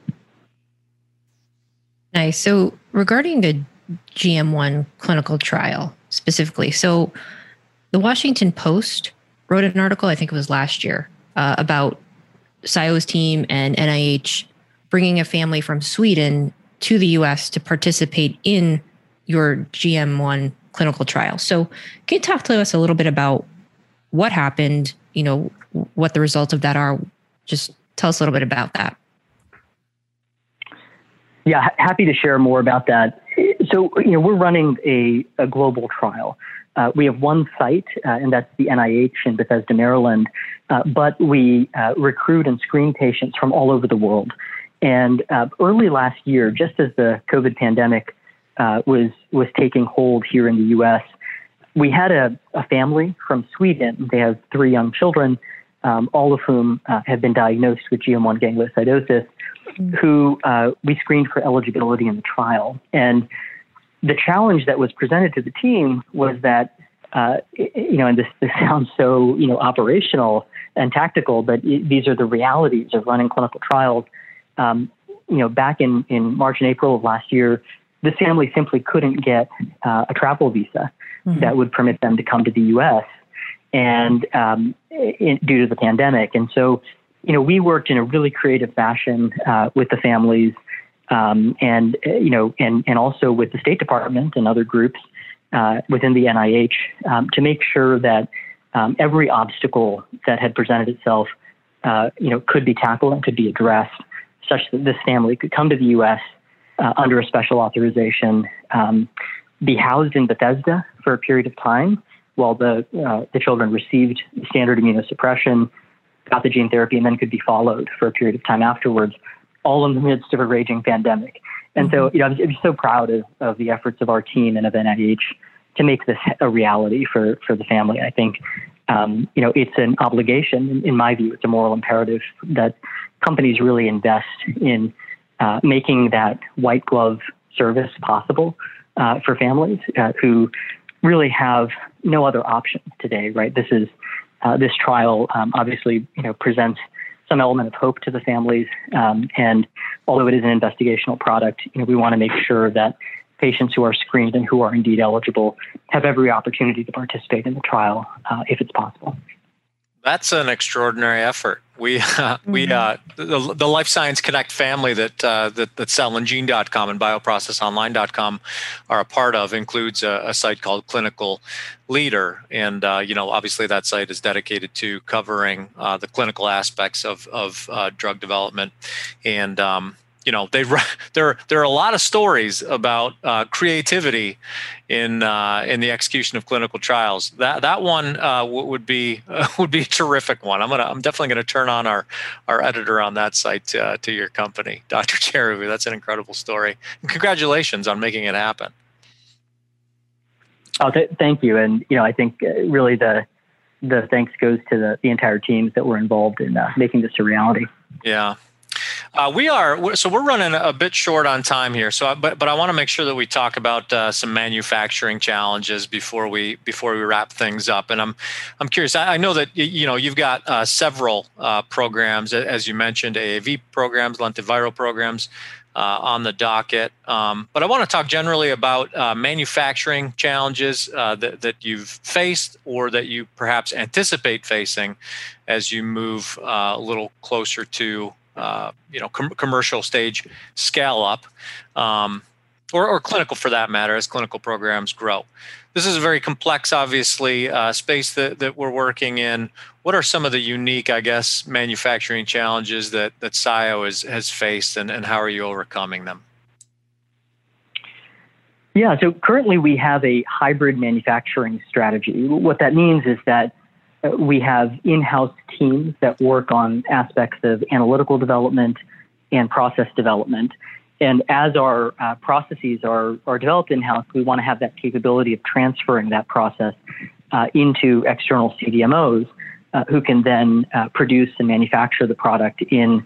Speaker 3: Nice. So regarding the GM1 clinical trial specifically, so the Washington Post wrote an article, I think it was last year, about Saio's team and NIH bringing a family from Sweden to the US to participate in your GM1 clinical trial. So can you talk to us a little bit about what happened, what the results of that are? Just tell us a little bit about that.
Speaker 4: Yeah, happy to share more about that. So, we're running a global trial. We have one site, and that's the NIH in Bethesda, Maryland, but we recruit and screen patients from all over the world. And early last year, just as the COVID pandemic was taking hold here in the U.S., we had a family from Sweden. They have 3 young children, all of whom have been diagnosed with GM1 gangliosidosis, who we screened for eligibility in the trial. And the challenge that was presented to the team was that, and this sounds so, operational and tactical, but these are the realities of running clinical trials. Back in March and April of last year, this family simply couldn't get a travel visa that would permit them to come to the U.S. and due to the pandemic. And so, we worked in a really creative fashion with the families, and also with the State Department and other groups within the NIH to make sure that every obstacle that had presented itself, could be tackled and could be addressed, such that this family could come to the U.S. Under a special authorization, be housed in Bethesda for a period of time while the children received standard immunosuppression, got the gene therapy, and then could be followed for a period of time afterwards, all in the midst of a raging pandemic. And so, I'm just so proud of the efforts of our team and of NIH to make this a reality for the family. I think, it's an obligation. In my view, it's a moral imperative that companies really invest in making that white glove service possible for families who really have no other options today, right? This trial obviously, presents some element of hope to the families. And although it is an investigational product, we want to make sure that patients who are screened and who are indeed eligible have every opportunity to participate in the trial if it's possible.
Speaker 1: That's an extraordinary effort. The Life Science Connect family that CellandGene.com and BioProcessOnline.com are a part of includes a site called Clinical Leader, and obviously that site is dedicated to covering the clinical aspects of drug development, and there are a lot of stories about creativity in the execution of clinical trials. That one would be a terrific one. I'm definitely going to turn on our editor on that site to your company, Dr. Cheruvu. That's an incredible story. And congratulations on making it happen.
Speaker 4: Oh, thank you. And I think really the thanks goes to the entire teams that were involved in making this a reality. Yeah.
Speaker 1: We're running a bit short on time here. But I want to make sure that we talk about some manufacturing challenges before we wrap things up. And I'm curious. I know that you've got several programs, as you mentioned, AAV programs, lentiviral programs on the docket. But I want to talk generally about manufacturing challenges that you've faced or that you perhaps anticipate facing as you move a little closer to commercial stage scale up, or clinical for that matter, as clinical programs grow. This is a very complex, obviously, space that we're working in. What are some of the unique, manufacturing challenges that Saio has faced, and how are you overcoming them?
Speaker 4: Yeah, so currently we have a hybrid manufacturing strategy. What that means is that we have in-house teams that work on aspects of analytical development and process development. And as our processes are developed in-house, we want to have that capability of transferring that process into external CDMOs who can then produce and manufacture the product in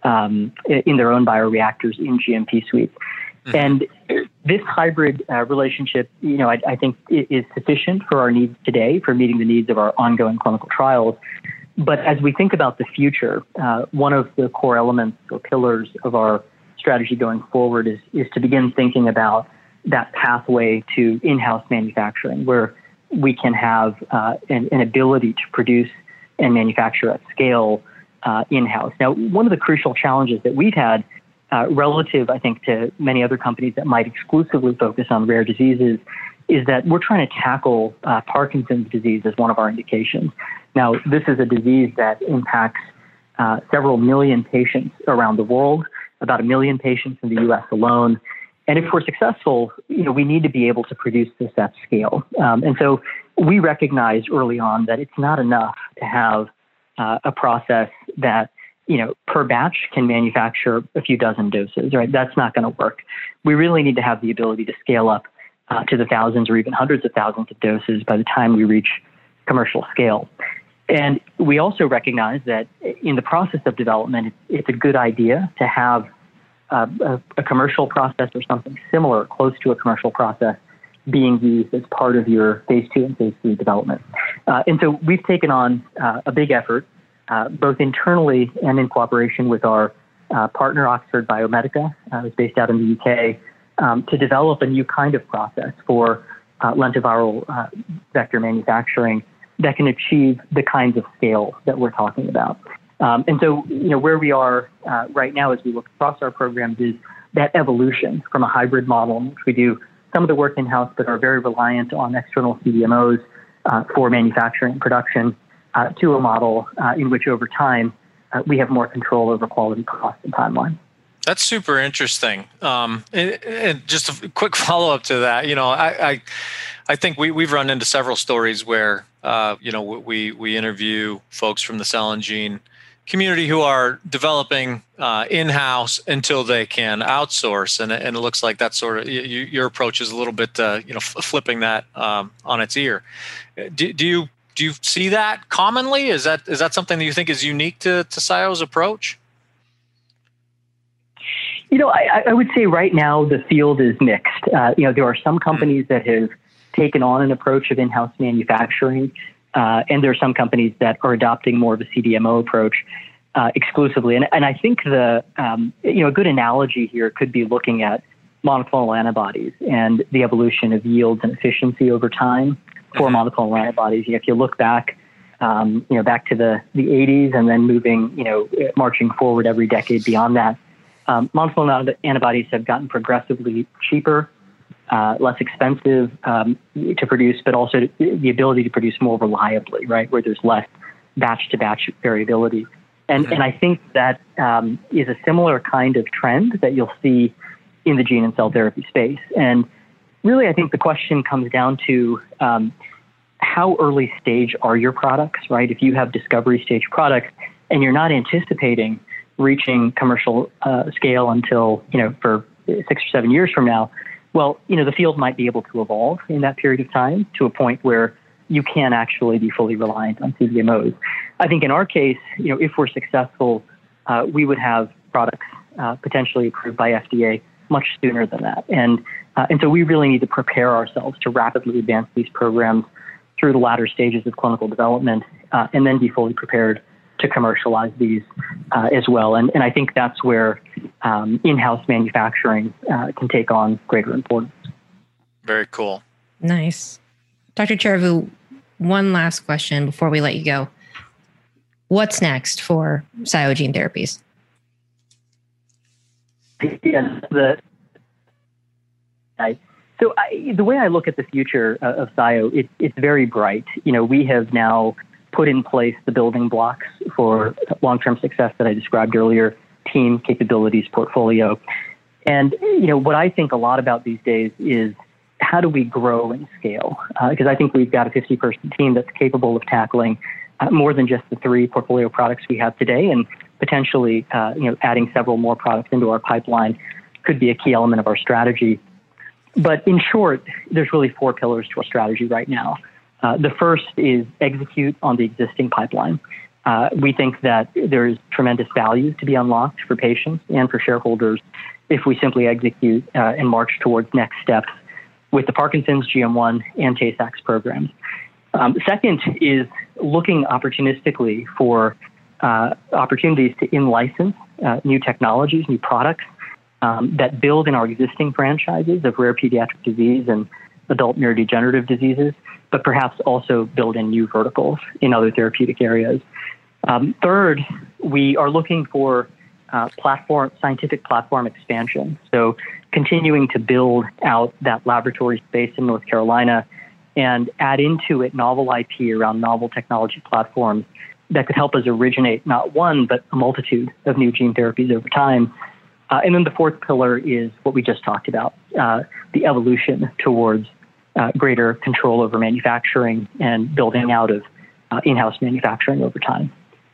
Speaker 4: their own bioreactors in GMP suites. Mm-hmm. And this hybrid relationship, I think is sufficient for our needs today, for meeting the needs of our ongoing clinical trials. But as we think about the future, one of the core elements or pillars of our strategy going forward is to begin thinking about that pathway to in-house manufacturing, where we can have an ability to produce and manufacture at scale in-house. Now, one of the crucial challenges that we've had relative, I think, to many other companies that might exclusively focus on rare diseases is that we're trying to tackle Parkinson's disease as one of our indications. Now, this is a disease that impacts several million patients around the world, about 1 million patients in the U.S. alone. And if we're successful, we need to be able to produce this at scale. And so we recognized early on that it's not enough to have a process that, per batch can manufacture a few dozen doses, right? That's not going to work. We really need to have the ability to scale up to the thousands or even hundreds of thousands of doses by the time we reach commercial scale. And we also recognize that in the process of development, it's a good idea to have a commercial process or something similar, close to a commercial process, being used as part of your phase 2 and phase 3 development. And so we've taken on a big effort, both internally and in cooperation with our partner, Oxford Biomedica, who's based out in the UK, to develop a new kind of process for lentiviral vector manufacturing that can achieve the kinds of scale that we're talking about. And so, where we are right now as we look across our programs is that evolution from a hybrid model in which we do some of the work in-house but are very reliant on external CDMOs for manufacturing and production to a model in which over time we have more control over quality, cost, and timeline.
Speaker 1: That's super interesting. And just a quick follow-up to that, I think we've run into several stories where, we interview folks from the cell and gene community who are developing in-house until they can outsource. And it looks like that's sort of your approach is a little bit, flipping that on its ear. Do you see that commonly? Is that something that you think is unique to SCIO's approach?
Speaker 4: I would say right now the field is mixed. There are some companies that have taken on an approach of in-house manufacturing, and there are some companies that are adopting more of a CDMO approach exclusively. And I think a good analogy here could be looking at monoclonal antibodies and the evolution of yields and efficiency over time for monoclonal antibodies. If you look back, back to the 80s and then marching forward every decade beyond that, monoclonal antibodies have gotten progressively cheaper, less expensive to produce, but also the ability to produce more reliably, right, where there's less batch-to-batch variability. And I think that is a similar kind of trend that you'll see in the gene and cell therapy space. And really, I think the question comes down to how early stage are your products, right? If you have discovery stage products and you're not anticipating reaching commercial scale until, for 6 or 7 years from now, well, the field might be able to evolve in that period of time to a point where you can actually be fully reliant on CDMOs. I think in our case, if we're successful, we would have products potentially approved by FDA much sooner than that. And so we really need to prepare ourselves to rapidly advance these programs through the latter stages of clinical development and then be fully prepared to commercialize these as well. And I think that's where in-house manufacturing can take on greater importance.
Speaker 1: Very cool.
Speaker 3: Nice. Dr. Cherivu, one last question before we let you go. What's next for SCIO Gene Therapies?
Speaker 4: Yes, the way I look at the future of SCIO, it's very bright. We have now put in place the building blocks for long-term success that I described earlier: team, capabilities, portfolio. And what I think a lot about these days is how do we grow and scale? Because I think we've got a 50-person team that's capable of tackling more than just the 3 portfolio products we have today, and potentially, adding several more products into our pipeline could be a key element of our strategy. But in short, there's really 4 pillars to our strategy right now. The first is execute on the existing pipeline. We think that there is tremendous value to be unlocked for patients and for shareholders if we simply execute and march towards next steps with the Parkinson's, GM1, and Tay-Sachs programs. Second is looking opportunistically for opportunities to in-license new technologies, new products that build in our existing franchises of rare pediatric disease and adult neurodegenerative diseases, but perhaps also build in new verticals in other therapeutic areas. Third, we are looking for scientific platform expansion. So continuing to build out that laboratory space in North Carolina and add into it novel IP around novel technology platforms that could help us originate not one, but a multitude of new gene therapies over time. And then the fourth pillar is what we just talked about, the evolution towards greater control over manufacturing and building out of in-house manufacturing over time.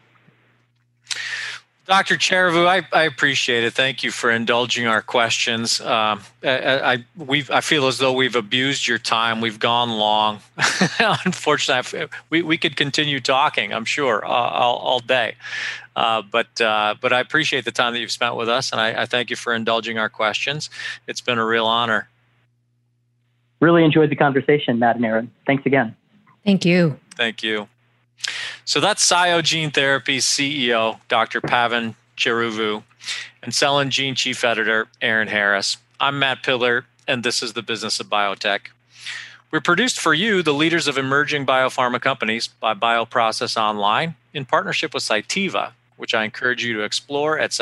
Speaker 1: Dr. Cherevu, I appreciate it. Thank you for indulging our questions. I feel as though we've abused your time. We've gone long. Unfortunately, we could continue talking, I'm sure, all day. But I appreciate the time that you've spent with us, and I thank you for indulging our questions. It's been a real honor.
Speaker 4: Really enjoyed the conversation, Matt and Aaron. Thanks again.
Speaker 3: Thank you.
Speaker 1: Thank you. So that's Sayo Gene Therapy's CEO, Dr. Pavan Cherevu, and Cell and Gene Chief Editor, Aaron Harris. I'm Matt Pillar, and this is The Business of Biotech. We're produced for you, the leaders of emerging biopharma companies, by Bioprocess Online in partnership with Cytiva, which I encourage you to explore at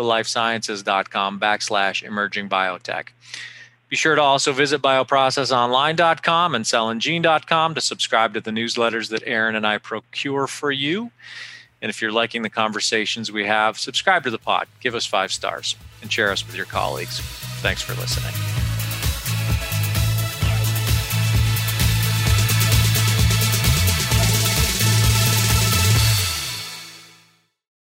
Speaker 1: cytivalifesciences.com/emergingbiotech. Be sure to also visit bioprocessonline.com and cellandgene.com to subscribe to the newsletters that Aaron and I procure for you. And if you're liking the conversations we have, subscribe to the pod, give us 5 stars, and share us with your colleagues. Thanks for listening.